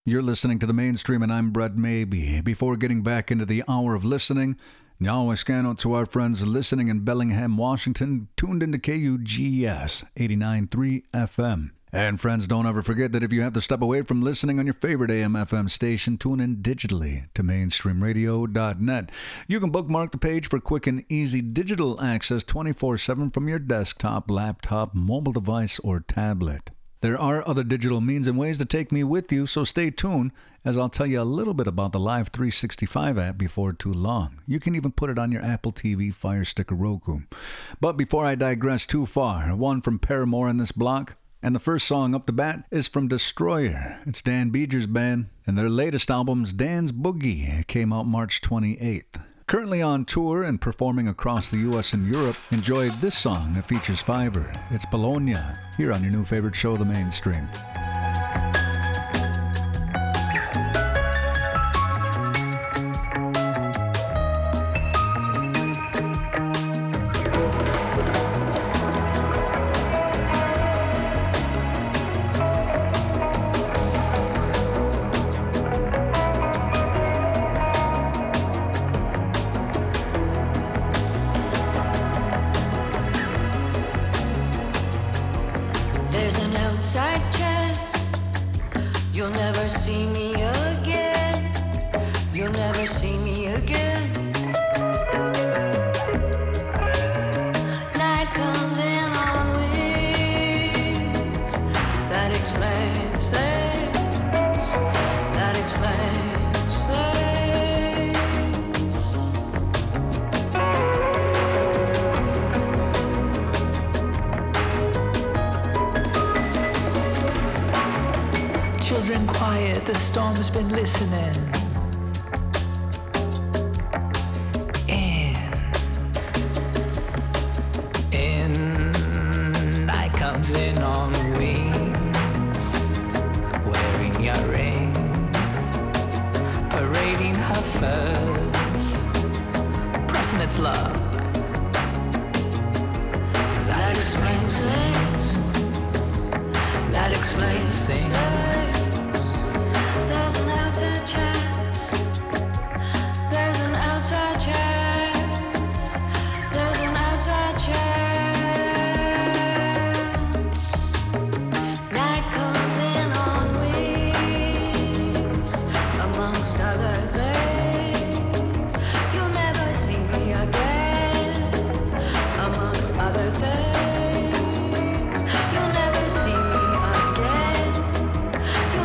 You're listening to The Mainstream, and I'm Brett Maybe. Before getting back into the hour of listening, now I scan out to our friends listening in Bellingham, Washington, tuned into KUGS 89.3 FM. And friends, don't ever forget that if you have to step away from listening on your favorite AM/FM station, tune in digitally to mainstreamradio.net. You can bookmark the page for quick and easy digital access 24/7 from your desktop, laptop, mobile device, or tablet. There are other digital means and ways to take me with you, so stay tuned as I'll tell you a little bit about the Live 365 app before too long. You can even put it on your Apple TV, Fire Stick, or Roku. But before I digress too far, one from Paramore in this block, and the first song up the bat is from Destroyer. It's Dan Beeger's band, and their latest album's Dan's Boogie came out March 28th. Currently on tour and performing across the U.S. and Europe, enjoy this song that features Fiverr. It's Bologna, here on your new favorite show, The Mainstream. The storm's been listening. Night comes in on wings, wearing earrings, parading her furs, pressing its luck. That explains things. That explains things. There's an outside chance. There's an outside chance. There's an outside chance. Night comes in on wings, amongst other things. You'll never see me again, amongst other things. You'll never see me again.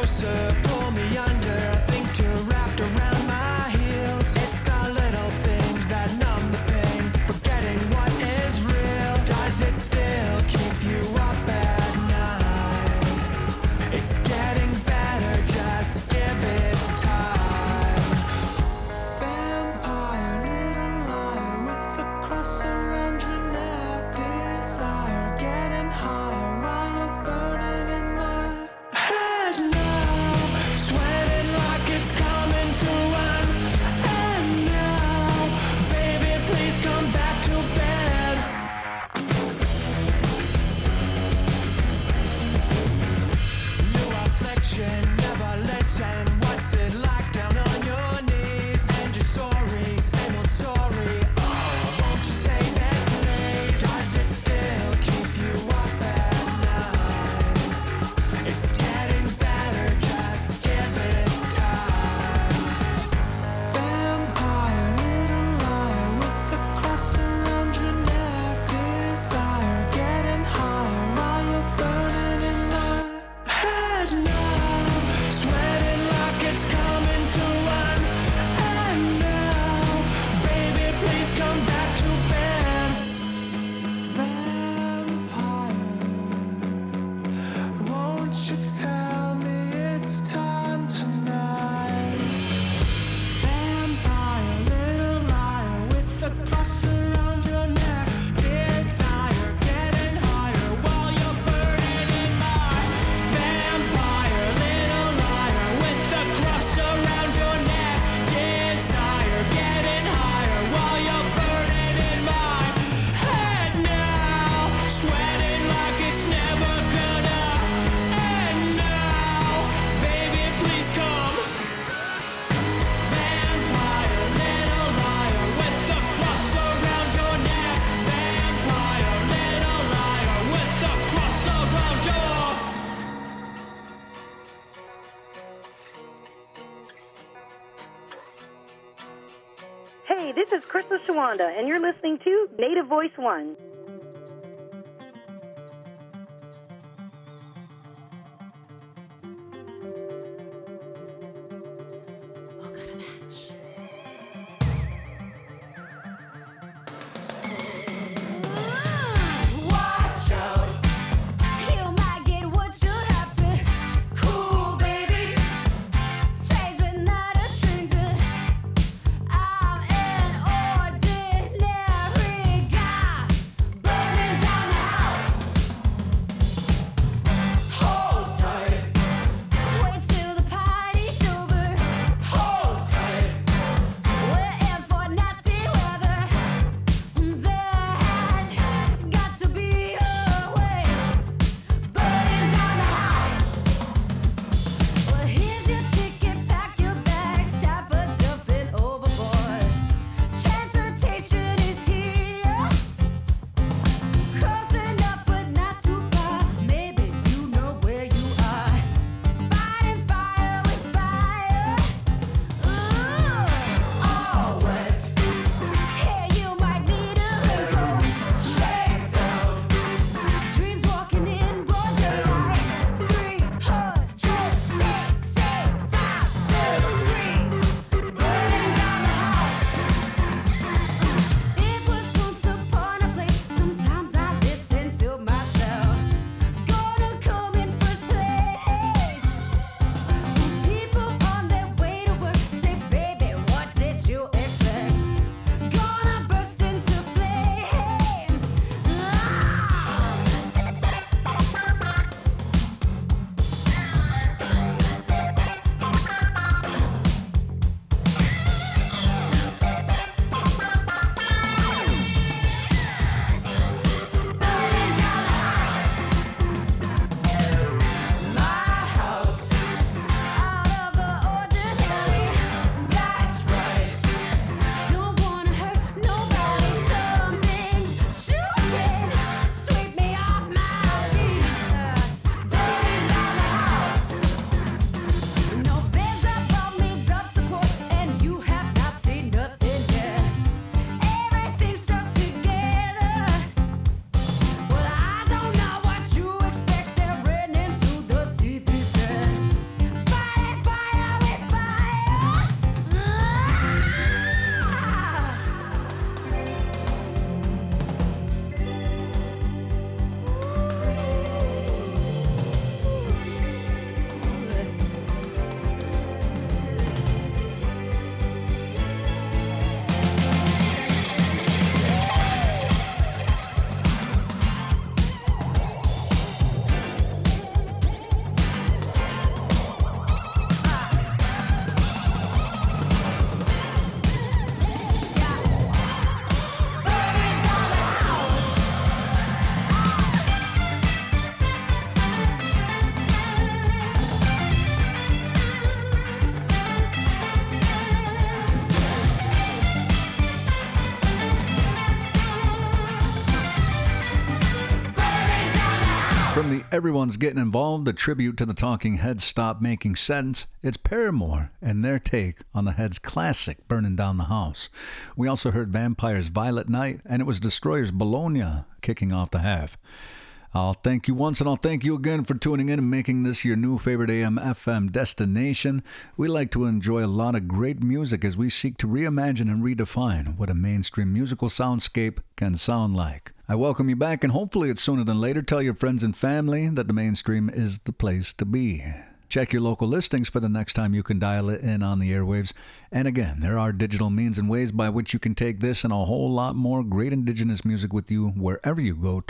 closer, pull me under. I think you're wrapped around my heels. It's the little things that numb the pain. Forgetting what is real. Does it still keep you up at night? It's getting better, just give it time. Vampire, little liar, with a cross around your neck. Desire, getting higher while you're burning in my head now. Sweating like it's coming to an end now. Baby, please come back to bed. New affliction, never listen. What's it like down on your knees? And you're sorry, same old story. Oh, won't you say that please? Does it still keep you up at night? It's getting better, just give it time. Vampire, little liar, with a cross around your neck. Desire, getting higher while you're burning in my head now. Sweating like it's coming to an end now. Baby, please come back to bed. Vampire, won't you tell me it's time tonight? Vampire, little liar, with a cross around your neck. Desire, getting higher while you're burning in my. Vampire, little liar, with a cross around your neck. Desire, getting higher while you're burning in my head now. Sweating like it's never gonna end now. Baby, please come. Vampire, little liar, with a cross around your neck. Vampire, little liar, with a cross around your. Hey, this is Crystal Shawanda, and you're listening to Native Voice One. Watch out. You might get what you have to. Cool babies. Strays but not a stranger. I'm an ordinary guy. From the Everyone's Getting Involved, a tribute to the Talking Heads' Stop Making Sense, it's Paramore and their take on the Heads' classic Burning Down the House. We also heard Vampires' Violet Night, and it was Destroyers' Bologna kicking off the half. I'll thank you once and I'll thank you again for tuning in and making this your new favorite AM/FM destination. We like to enjoy a lot of great music as we seek to reimagine and redefine what a mainstream musical soundscape can sound like. I welcome you back, and hopefully it's sooner than later. Tell your friends and family that the mainstream is the place to be. Check your local listings for the next time you can dial it in on the airwaves. And again, there are digital means and ways by which you can take this and a whole lot more great indigenous music with you wherever you go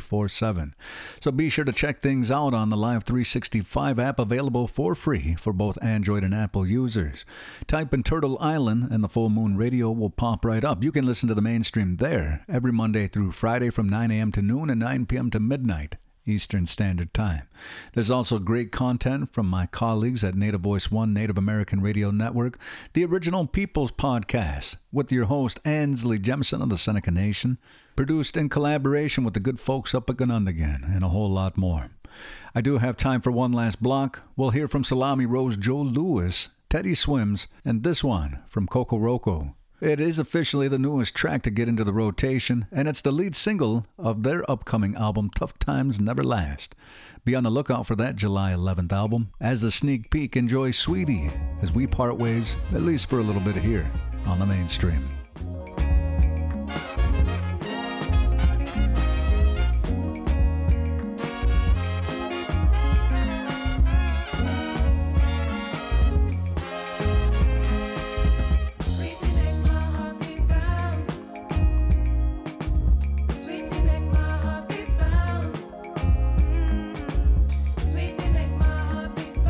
24/7. So be sure to check things out on the Live 365 app, available for free for both Android and Apple users. Type in Turtle Island and the Full Moon Radio will pop right up. You can listen to the mainstream there every Monday through Friday from 9 a.m. to noon and 9 p.m. to midnight Eastern Standard Time. There's also great content from my colleagues at Native Voice One Native American Radio Network, the Original Peoples Podcast, with your host Ansley Jemison of the Seneca Nation, produced in collaboration with the good folks up at Ganundigan, and a whole lot more. I do have time for one last block. We'll hear from Salami Rose Joe Lewis, Teddy Swims, and this one from Coco Roco. It is officially the newest track to get into the rotation, and it's the lead single of their upcoming album, Tough Times Never Last. Be on the lookout for that July 11th album. As a sneak peek, enjoy Sweetie as we part ways, at least for a little bit here on the mainstream.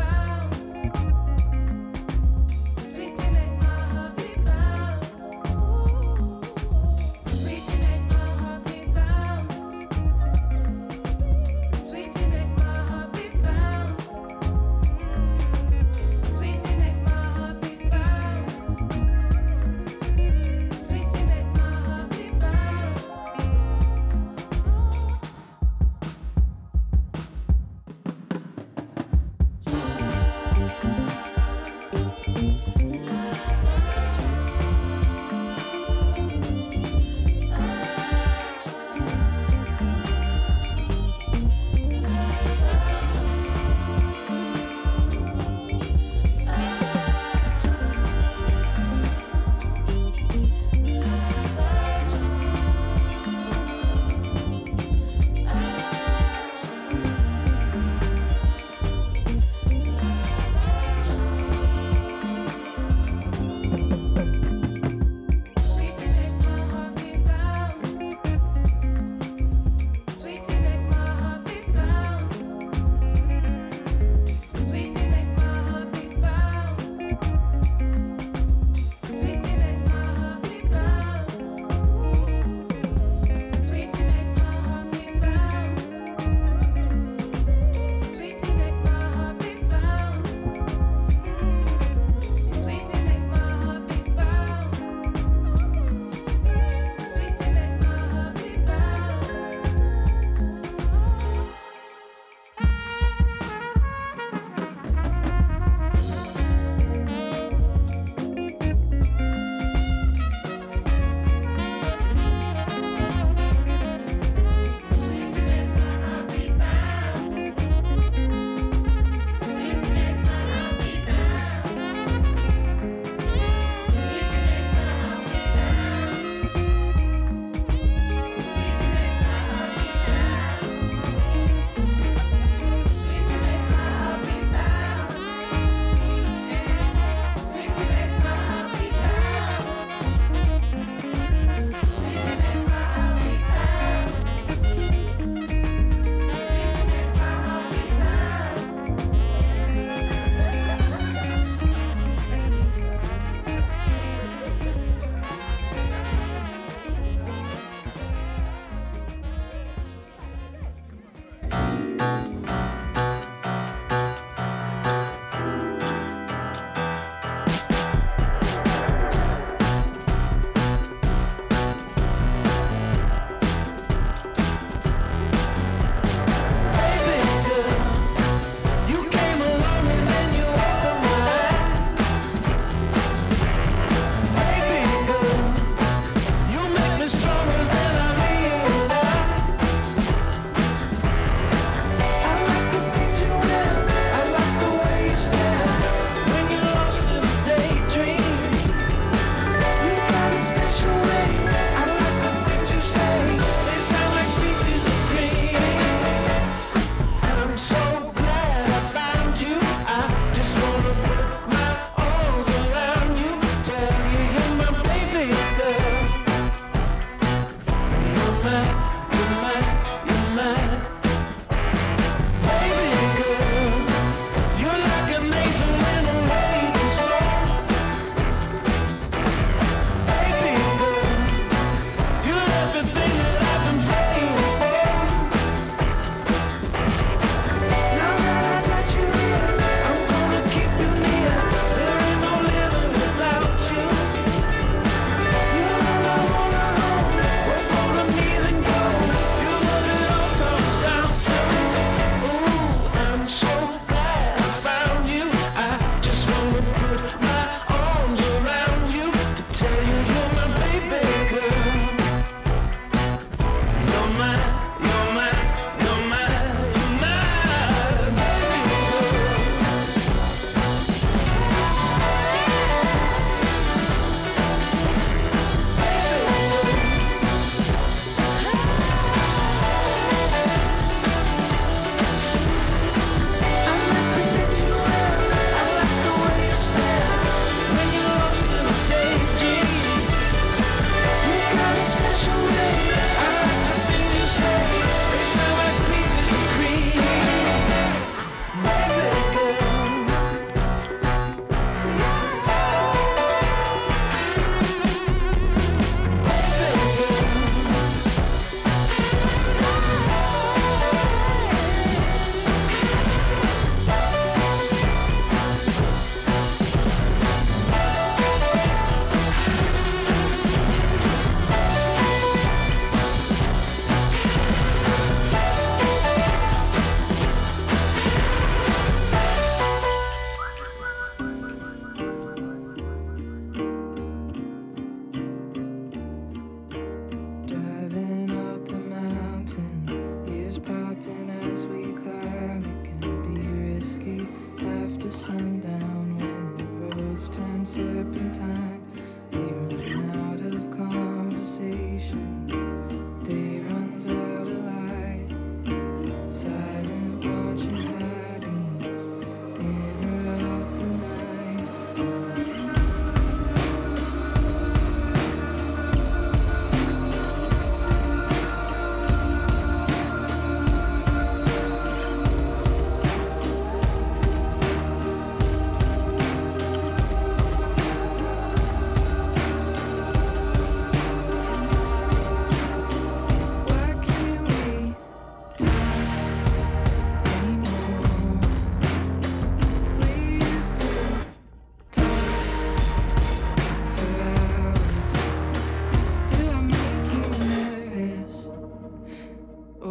Ooh.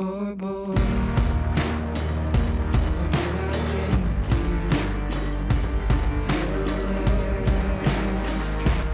scoreboard. Or did I drink you till the last drop?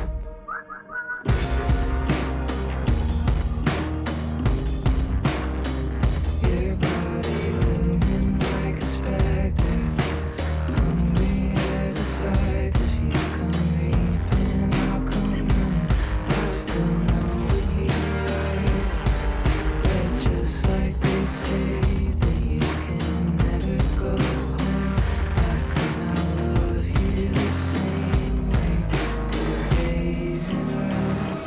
Your body looming like a specter, hungry as a scythe. If you come reaping, I'll come running. I still know what you like, but just like they say that you can never go home, how can I love you the same way 2 days in a row?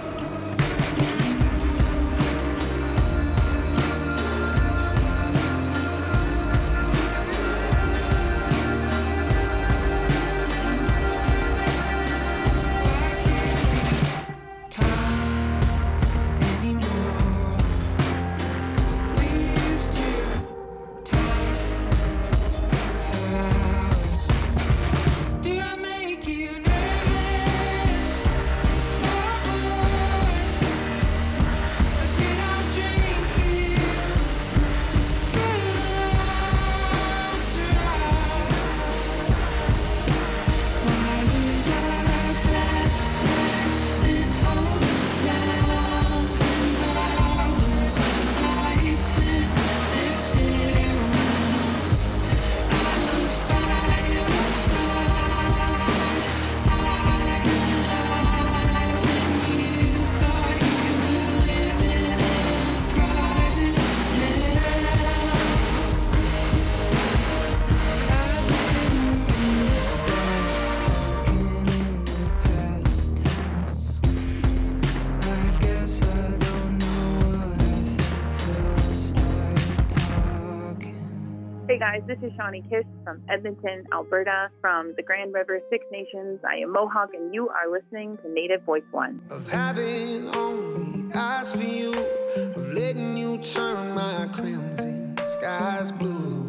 Hey guys, this is Shawnee Kiss from Edmonton, Alberta, from the Grand River Six Nations. I am Mohawk, and you are listening to Native Voice One. Of having only eyes for you, of letting you turn my crimson skies blue.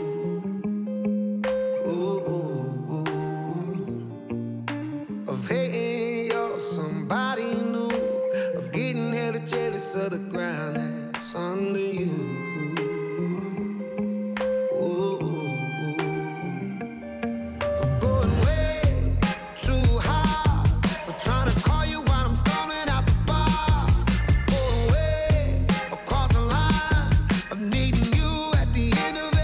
Ooh. Of hating you're somebody new, of getting hella jealous of the ground that's under you. Needing you at the end of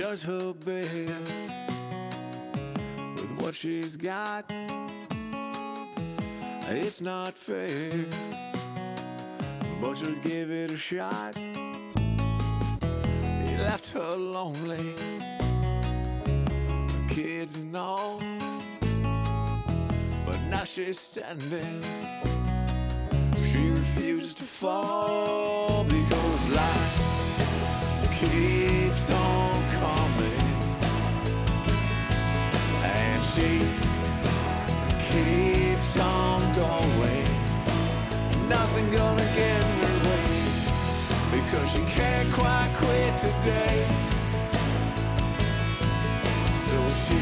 does her best with what she's got. It's not fair, but she'll give it a shot. He left her lonely, kids and all, but now she's standing. She refuses to fall because life keeps on coming, and she keeps on going. Nothing gonna get in her way because she can't quite quit today. So she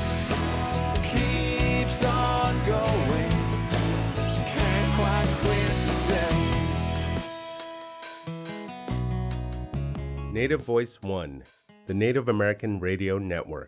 keeps on going. She can't quite quit today. Native Voice One, the Native American Radio Network.